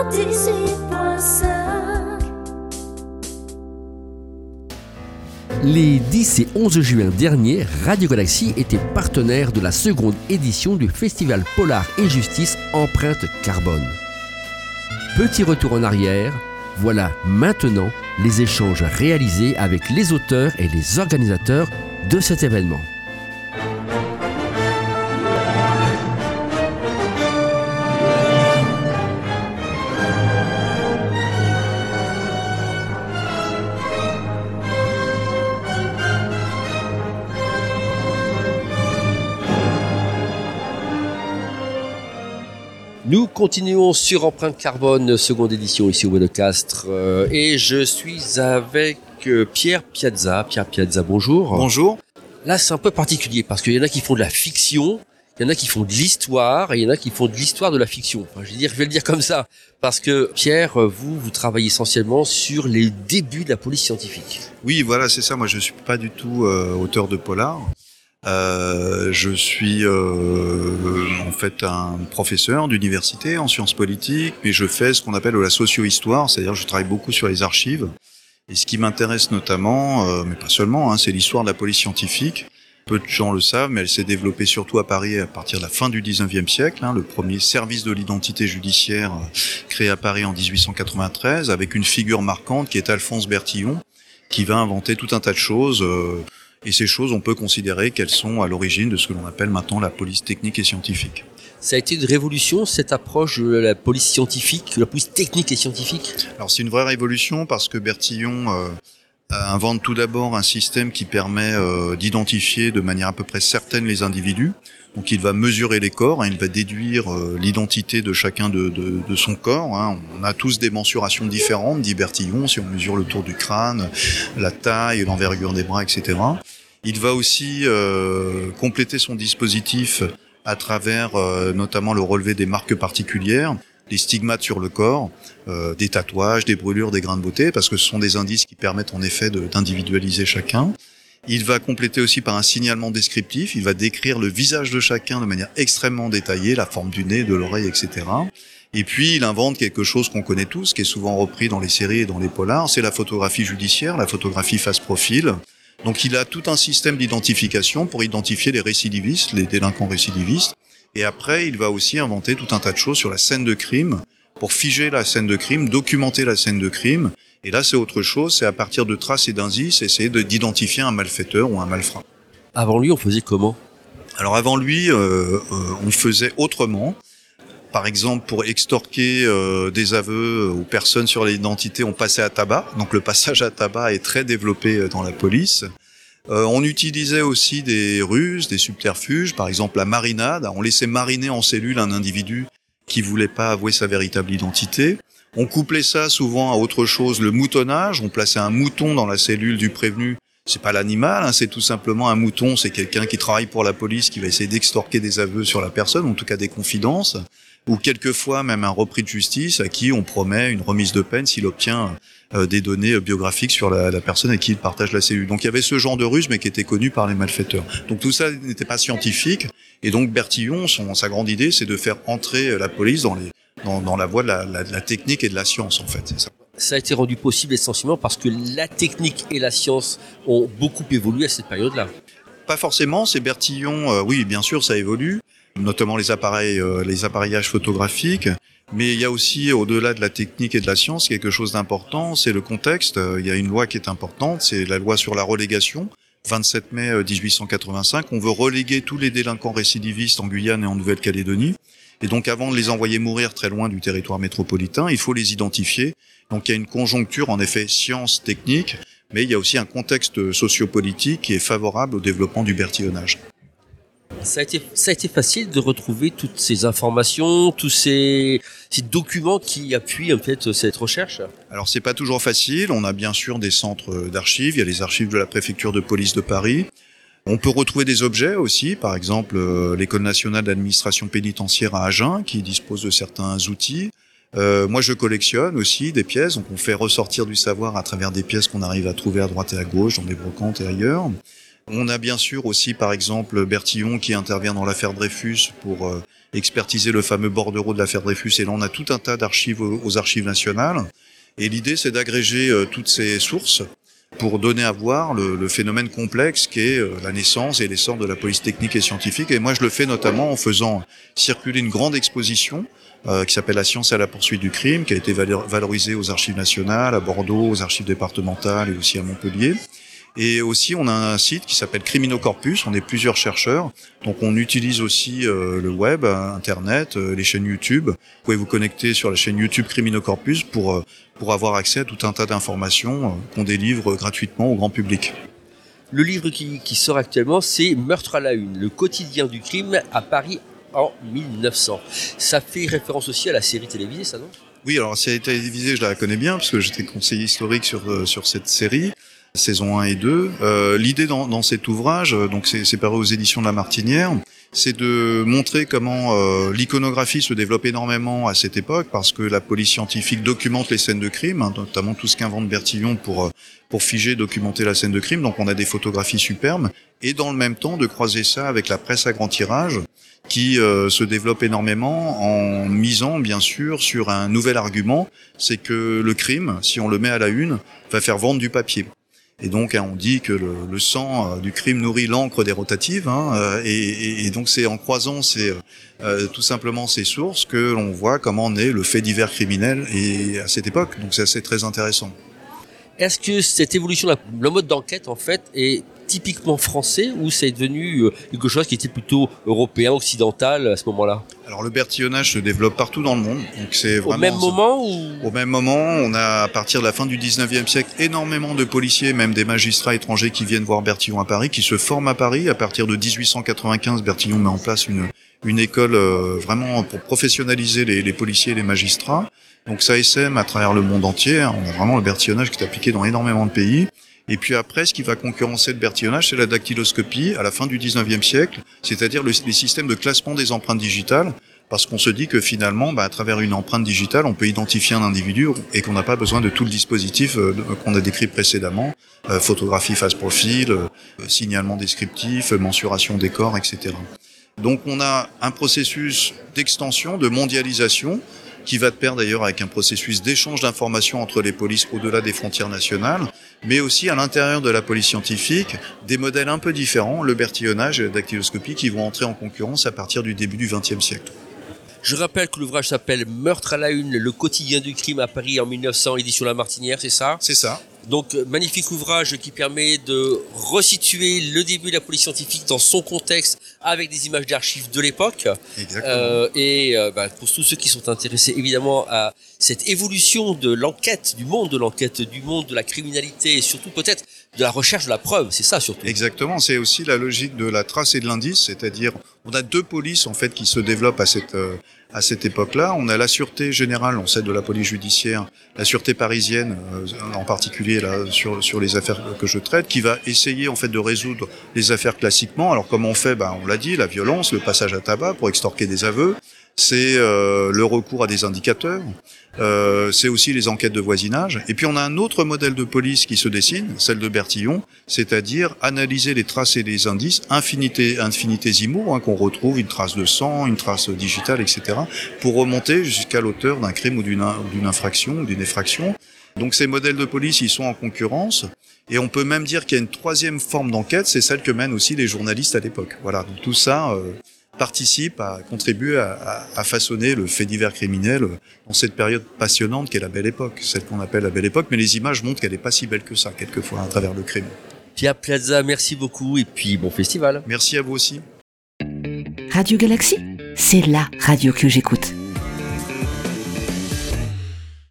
98.5. Les 10 et 11 juin dernier, Radio Galaxie était partenaire de la seconde édition du Festival Polar et Justice Empreinte Carbone. Petit retour en arrière, voilà maintenant les échanges réalisés avec les auteurs et les organisateurs de cet événement. Nous continuons sur Empreinte Carbone, seconde édition ici au Bois de Castres, et je suis avec Pierre Piazza. Pierre Piazza, bonjour. Bonjour. Là, c'est un peu particulier parce qu'il y en a qui font de la fiction, il y en a qui font de l'histoire, et il y en a qui font de l'histoire de la fiction. Enfin, je vais le dire comme ça, parce que Pierre, vous travaillez essentiellement sur les débuts de la police scientifique. Oui, voilà, c'est ça. Moi, je suis pas du tout auteur de polar. Je suis en fait un professeur d'université en sciences politiques, mais je fais ce qu'on appelle de la socio-histoire, c'est-à-dire je travaille beaucoup sur les archives. Et ce qui m'intéresse notamment, mais pas seulement, c'est l'histoire de la police scientifique. Peu de gens le savent, mais elle s'est développée surtout à Paris à partir de la fin du 19e siècle. Le premier service de l'identité judiciaire créé à Paris en 1893, avec une figure marquante qui est Alphonse Bertillon, qui va inventer tout un tas de choses. Et ces choses, on peut considérer qu'elles sont à l'origine de ce que l'on appelle maintenant la police technique et scientifique. Ça a été une révolution, cette approche de la police scientifique, de la police technique et scientifique? Alors c'est une vraie révolution parce que Bertillon invente tout d'abord un système qui permet d'identifier de manière à peu près certaine les individus. Donc il va mesurer les corps, il va déduire l'identité de chacun de son corps. On a tous des mensurations différentes, dit Bertillon, si on mesure le tour du crâne, la taille, l'envergure des bras, etc. Il va aussi compléter son dispositif à travers notamment le relevé des marques particulières, des stigmates sur le corps, des tatouages, des brûlures, des grains de beauté, parce que ce sont des indices qui permettent en effet d'individualiser chacun. Il va compléter aussi par un signalement descriptif, il va décrire le visage de chacun de manière extrêmement détaillée, la forme du nez, de l'oreille, etc. Et puis il invente quelque chose qu'on connaît tous, qui est souvent repris dans les séries et dans les polars, c'est la photographie judiciaire, la photographie face-profil. Donc il a tout un système d'identification pour identifier les récidivistes, les délinquants récidivistes. Et après, il va aussi inventer tout un tas de choses sur la scène de crime, pour figer la scène de crime, documenter la scène de crime. Et là, c'est autre chose, c'est à partir de traces et d'indices, essayer d'identifier un malfaiteur ou un malfrat. Avant lui, on faisait comment? Alors avant lui, on faisait autrement. Par exemple, pour extorquer des aveux aux personnes sur l'identité, on passait à tabac. Donc le passage à tabac est très développé dans la police. On utilisait aussi des ruses, des subterfuges, par exemple la marinade. On laissait mariner en cellule un individu qui voulait pas avouer sa véritable identité. On couplait ça souvent à autre chose, le moutonnage. On plaçait un mouton dans la cellule du prévenu. C'est pas l'animal, c'est tout simplement un mouton. C'est quelqu'un qui travaille pour la police, qui va essayer d'extorquer des aveux sur la personne, en tout cas des confidences. Ou quelquefois même un repris de justice à qui on promet une remise de peine s'il obtient des données biographiques sur la personne avec qui il partage la cellule. Donc il y avait ce genre de ruse, mais qui était connu par les malfaiteurs. Donc tout ça n'était pas scientifique. Et donc Bertillon, sa grande idée, c'est de faire entrer la police dans la voie de la technique et de la science, en fait. C'est ça. Ça a été rendu possible essentiellement parce que la technique et la science ont beaucoup évolué à cette période-là. Pas forcément, c'est Bertillon, oui, bien sûr, ça évolue, notamment les appareillages photographiques, mais il y a aussi, au-delà de la technique et de la science, quelque chose d'important, c'est le contexte. Il y a une loi qui est importante, c'est la loi sur la relégation, 27 mai 1885. On veut reléguer tous les délinquants récidivistes en Guyane et en Nouvelle-Calédonie. Et donc, avant de les envoyer mourir très loin du territoire métropolitain, il faut les identifier. Donc, il y a une conjoncture, en effet, science-technique, mais il y a aussi un contexte sociopolitique qui est favorable au développement du bertillonnage. Ça a été facile de retrouver toutes ces informations, tous ces documents qui appuient en fait cette recherche. Alors c'est pas toujours facile, on a bien sûr des centres d'archives, il y a les archives de la préfecture de police de Paris. On peut retrouver des objets aussi, par exemple l'École nationale d'administration pénitentiaire à Agen qui dispose de certains outils. Moi je collectionne aussi des pièces, donc on fait ressortir du savoir à travers des pièces qu'on arrive à trouver à droite et à gauche, dans des brocantes et ailleurs. On a bien sûr aussi, par exemple, Bertillon qui intervient dans l'affaire Dreyfus pour expertisé le fameux bordereau de l'affaire Dreyfus. Et là, on a tout un tas d'archives aux archives nationales. Et l'idée, c'est d'agréger toutes ces sources pour donner à voir le phénomène complexe qu'est la naissance et l'essor de la police technique et scientifique. Et moi, je le fais notamment en faisant circuler une grande exposition qui s'appelle La science à la poursuite du crime, qui a été valorisée aux archives nationales, à Bordeaux, aux archives départementales et aussi à Montpellier. Et aussi, on a un site qui s'appelle Criminocorpus. On est plusieurs chercheurs. Donc, on utilise aussi le web, Internet, les chaînes YouTube. Vous pouvez vous connecter sur la chaîne YouTube Criminocorpus pour avoir accès à tout un tas d'informations qu'on délivre gratuitement au grand public. Le livre qui sort actuellement, c'est Meurtre à la une, le quotidien du crime à Paris en 1900. Ça fait référence aussi à la série télévisée, ça, non ? Oui, alors la série télévisée, je la connais bien parce que j'étais conseiller historique sur cette série. Saison 1 et 2. L'idée dans cet ouvrage, donc c'est paru aux éditions de La Martinière, c'est de montrer comment l'iconographie se développe énormément à cette époque, parce que la police scientifique documente les scènes de crime, notamment tout ce qu'invente Bertillon pour figer, documenter la scène de crime. Donc on a des photographies superbes, et dans le même temps de croiser ça avec la presse à grand tirage, qui se développe énormément en misant bien sûr sur un nouvel argument, c'est que le crime, si on le met à la une, va faire vendre du papier. Et donc, on dit que le sang du crime nourrit l'encre des rotatives, et donc c'est en croisant tout simplement ces sources que l'on voit comment naît le fait divers criminel et à cette époque. Donc c'est très intéressant. Est-ce que cette évolution, le mode d'enquête en fait, est typiquement français ou c'est devenu quelque chose qui était plutôt européen, occidental à ce moment-là ? Alors le bertillonnage se développe partout dans le monde. Donc c'est vraiment au même moment Au même moment, on a à partir de la fin du 19e siècle énormément de policiers, même des magistrats étrangers qui viennent voir Bertillon à Paris, qui se forment à Paris. À partir de 1895, Bertillon met en place une école vraiment pour professionnaliser les policiers et les magistrats. Donc ça essaime à travers le monde entier. On a vraiment le bertillonnage qui est appliqué dans énormément de pays. Et puis après, ce qui va concurrencer le bertillonnage, c'est la dactyloscopie à la fin du 19e siècle, c'est-à-dire les systèmes de classement des empreintes digitales, parce qu'on se dit que finalement, à travers une empreinte digitale, on peut identifier un individu et qu'on n'a pas besoin de tout le dispositif qu'on a décrit précédemment, photographie face profil, signalement descriptif, mensuration des corps, etc. Donc on a un processus d'extension, de mondialisation, qui va de pair d'ailleurs avec un processus d'échange d'informations entre les polices au-delà des frontières nationales, mais aussi à l'intérieur de la police scientifique, des modèles un peu différents, le bertillonnage et la dactyloscopie, qui vont entrer en concurrence à partir du début du XXe siècle. Je rappelle que l'ouvrage s'appelle Meurtre à la une, le quotidien du crime à Paris en 1900, édition La Martinière, c'est ça ? C'est ça. Donc, magnifique ouvrage qui permet de resituer le début de la police scientifique dans son contexte avec des images d'archives de l'époque. Exactement. Pour tous ceux qui sont intéressés évidemment à cette évolution de l'enquête, du monde de la criminalité et surtout peut-être de la recherche de la preuve, c'est ça surtout. Exactement, c'est aussi la logique de la trace et de l'indice, c'est-à-dire on a deux polices en fait qui se développent à cette époque-là. On a la sûreté générale, on sait de la police judiciaire, la sûreté parisienne en particulier là sur les affaires que je traite, qui va essayer en fait de résoudre les affaires classiquement. Alors comment on fait ? On l'a dit, la violence, le passage à tabac pour extorquer des aveux, c'est le recours à des indicateurs, c'est aussi les enquêtes de voisinage. Et puis on a un autre modèle de police qui se dessine, celle de Bertillon, c'est-à-dire analyser les traces et les indices infinitésimaux, qu'on retrouve, une trace de sang, une trace digitale, etc., pour remonter jusqu'à l'auteur d'un crime ou d'une infraction ou d'une effraction. Donc ces modèles de police, ils sont en concurrence. Et on peut même dire qu'il y a une troisième forme d'enquête, c'est celle que mènent aussi les journalistes à l'époque. Voilà, donc tout ça contribue à façonner le fait divers criminel dans cette période passionnante qu'est la Belle Époque, celle qu'on appelle la Belle Époque, mais les images montrent qu'elle n'est pas si belle que ça, quelquefois, à travers le crime. Pierre Piazza, merci beaucoup et puis bon festival. Merci à vous aussi. Radio Galaxy, c'est la radio que j'écoute.